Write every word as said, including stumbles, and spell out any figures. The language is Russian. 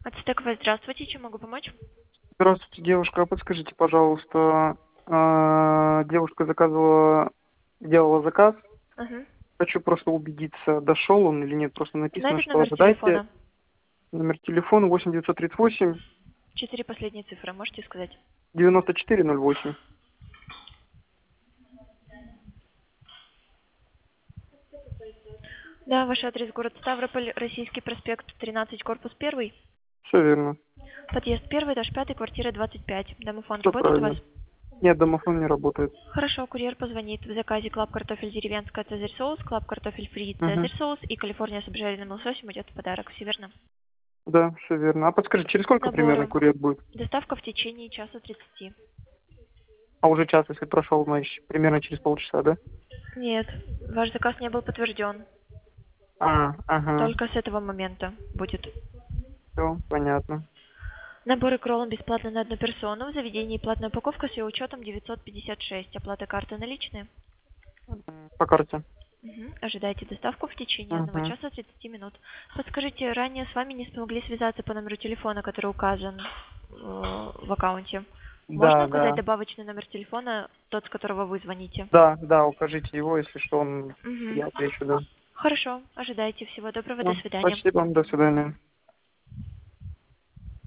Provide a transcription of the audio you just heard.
Ацтекова, здравствуйте, чем могу помочь? Здравствуйте, девушка. А подскажите, пожалуйста, а, девушка заказывала, делала заказ. Угу. Хочу просто убедиться, дошел он или нет. Просто написано, Знаете что номер ожидайте. телефона? Номер телефона восемь девятьсот тридцать восемь Четыре последние цифры, можете сказать? девяносто четыре ноль восемь. Да, ваш адрес город Ставрополь, Российский проспект, тринадцать, корпус один. Все верно. Подъезд первый, этаж пятый, квартира двадцать пять. Домофон Все работает у вас? правильно. Нет, домофон не работает. Хорошо, курьер позвонит. В заказе клаб картофель деревенская цезарь соус, клаб картофель фри Угу. цезарь соус и Калифорния с обжаренным лососем идет в подарок. Все верно? Да, все верно. А подскажите, через сколько примерно Наборы. курьер будет? Доставка в течение часа тридцати. А уже час, если прошел, значит, примерно через полчаса, да? Нет, ваш заказ не был подтвержден. А, ага. Только с этого момента будет. Все, понятно. Наборы кроллом бесплатно на одну персону. В заведении платная упаковка с ее учетом девятьсот пятьдесят шесть. Оплата карты наличные. М, По карте. Мгм. Ожидайте доставку в течение одного Угу. часа тридцати минут. Подскажите, ранее с вами не смогли связаться по номеру телефона, который указан э, в аккаунте. Можно Да, указать да. добавочный номер телефона, тот, с которого вы звоните? Да, да, укажите его, если что, он, Мгм. я отвечу, да. Хорошо, ожидайте. Всего доброго, до Ну, свидания. спасибо, до свидания.